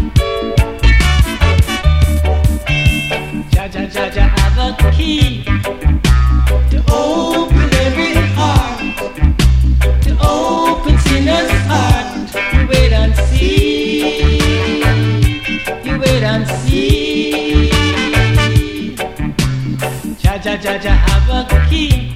Jah Jah Jah Jah have a key to open every heart, to open sinners' heart. You wait and see, you wait and see. Jah Jah Jah Jah have a key.